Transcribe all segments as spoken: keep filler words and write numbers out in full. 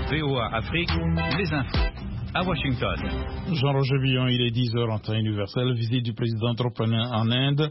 V O A Afrique, les infos. À Washington. Jean-Roger Billon, il est dix heures en temps universel. Visite du président Trump en Inde.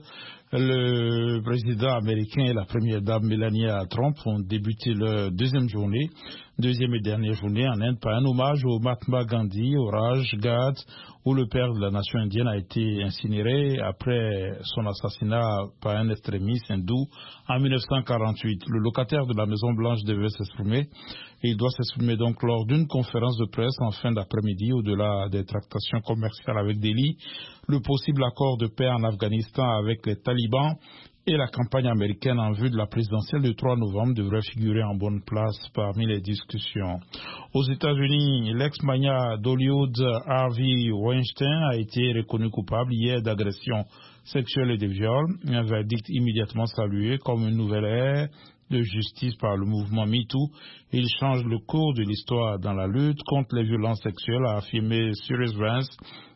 Le président américain et la première dame Melania Trump ont débuté leur deuxième journée, deuxième et dernière journée en Inde par un hommage au Mahatma Gandhi, au Raj Ghat, où le père de la nation indienne a été incinéré après son assassinat par un extrémiste hindou en mille neuf cent quarante-huit. Le locataire de la Maison Blanche devait s'exprimer. Il doit s'exprimer donc lors d'une conférence de presse en fin d'après-midi au-delà des tractations commerciales avec Delhi, le possible accord de paix en Afghanistan avec les talibans et la campagne américaine en vue de la présidentielle du trois novembre devrait figurer en bonne place parmi les discussions. Aux États-Unis, l'ex-mania d'Hollywood Harvey Weinstein a été reconnu coupable hier d'agression sexuelle et de viol, un verdict immédiatement salué comme une nouvelle ère de justice par le mouvement MeToo. Il change le cours de l'histoire dans la lutte contre les violences sexuelles, a affirmé Cyrus Vance,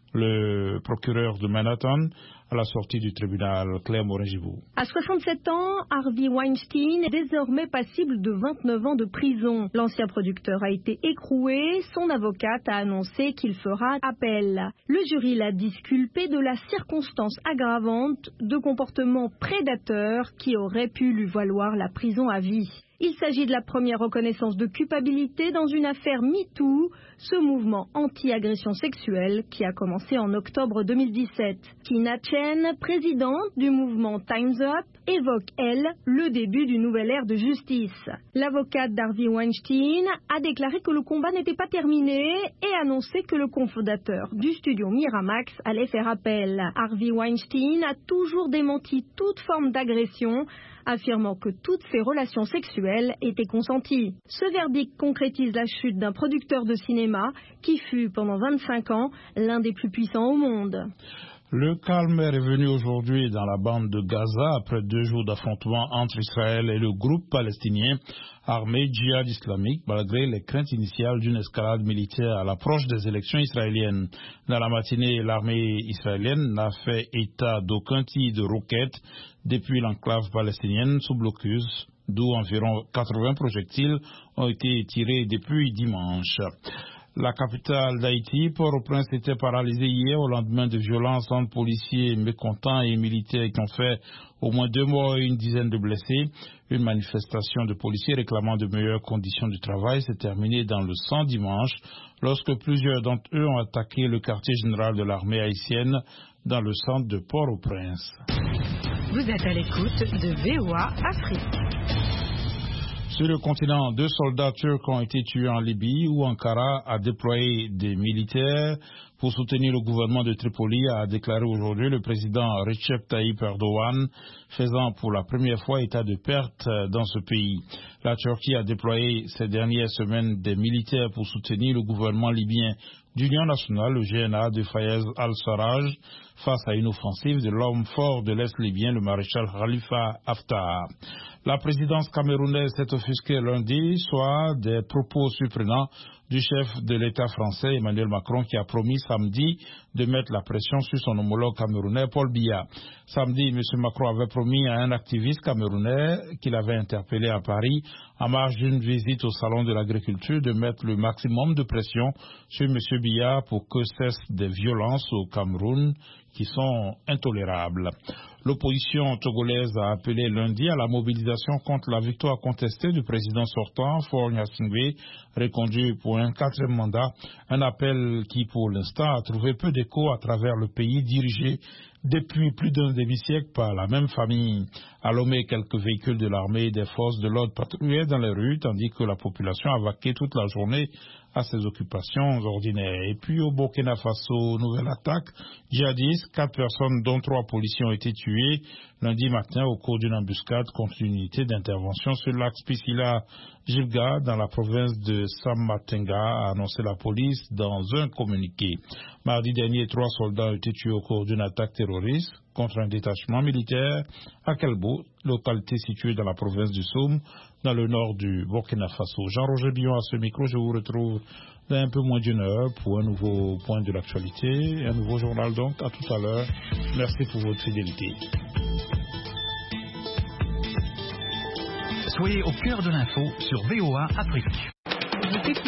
le procureur de Manhattan, à la sortie du tribunal. Claire Morin-Gibou. À soixante-sept ans, Harvey Weinstein est désormais passible de vingt-neuf ans de prison. L'ancien producteur a été écroué. Son avocate a annoncé qu'il fera appel. Le jury l'a disculpé de la circonstance aggravante de comportement prédateur qui aurait pu lui valoir la prison à vie. Il s'agit de la première reconnaissance de culpabilité dans une affaire MeToo, ce mouvement anti-agression sexuelle qui a commencé en octobre deux mille dix-sept. Tina Chen, présidente du mouvement Time's Up, évoque, elle, le début d'une nouvelle ère de justice. L'avocate d'Harvey Weinstein a déclaré que le combat n'était pas terminé et annoncé que le cofondateur du studio Miramax allait faire appel. Harvey Weinstein a toujours démenti toute forme d'agression, affirmant que toutes ses relations sexuelles étaient consenties. Ce verdict concrétise la chute d'un producteur de cinéma qui fut pendant vingt-cinq ans l'un des plus puissants au monde. Le calme est revenu aujourd'hui dans la bande de Gaza après deux jours d'affrontements entre Israël et le groupe palestinien armé Djihad islamique, malgré les craintes initiales d'une escalade militaire à l'approche des élections israéliennes. Dans la matinée, l'armée israélienne n'a fait état d'aucun tir de roquettes depuis l'enclave palestinienne sous blocus, d'où environ quatre-vingts projectiles ont été tirés depuis dimanche. La capitale d'Haïti, Port-au-Prince, était paralysée hier au lendemain de violences entre policiers mécontents et militaires qui ont fait au moins deux morts et une dizaine de blessés. Une manifestation de policiers réclamant de meilleures conditions de travail s'est terminée dans le sang dimanche lorsque plusieurs d'entre eux ont attaqué le quartier général de l'armée haïtienne dans le centre de Port-au-Prince. Vous êtes à l'écoute de V O A Afrique. Sur le continent, deux soldats turcs ont été tués en Libye où Ankara a déployé des militaires pour soutenir le gouvernement de Tripoli, a déclaré aujourd'hui le président Recep Tayyip Erdogan, faisant pour la première fois état de perte dans ce pays. La Turquie a déployé ces dernières semaines des militaires pour soutenir le gouvernement libyen d'Union nationale, le G N A de Fayez al-Sarraj, face à une offensive de l'homme fort de l'Est libyen, le maréchal Khalifa Haftar. La présidence camerounaise s'est offusquée lundi soir des propos surprenants du chef de l'État français, Emmanuel Macron, qui a promis samedi de mettre la pression sur son homologue camerounais, Paul Biya. Samedi, M. Macron avait promis à un activiste camerounais qu'il avait interpellé à Paris, en marge d'une visite au Salon de l'Agriculture, de mettre le maximum de pression sur M. Biya pour que cessent des violences au Cameroun qui sont intolérables. L'opposition togolaise a appelé lundi à la mobilisation contre la victoire contestée du président sortant, Faure Gnassingbé, reconduit pour un quatrième mandat, un appel qui pour l'instant a trouvé peu d'écho à travers le pays dirigé depuis plus d'un demi-siècle par la même famille. À Lomé, quelques véhicules de l'armée et des forces de l'ordre patrouillaient dans les rues, tandis que la population a vaqué toute la journée à ses occupations ordinaires. Et puis au Burkina Faso, nouvelle attaque djihadiste, quatre personnes dont trois policiers ont été tués lundi matin au cours d'une embuscade contre une unité d'intervention sur l'axe Piscila-Gilga dans la province de Samatenga, a annoncé la police dans un communiqué. Mardi dernier, trois soldats ont été tués au cours d'une attaque terroriste contre un détachement militaire à Kelbo, localité située dans la province du Soum, dans le nord du Burkina Faso. Jean-Roger Billon à ce micro, je vous retrouve dans un peu moins d'une heure pour un nouveau point de l'actualité, un nouveau journal donc. À tout à l'heure. Merci pour votre fidélité. Soyez au cœur de l'info sur V O A Afrique.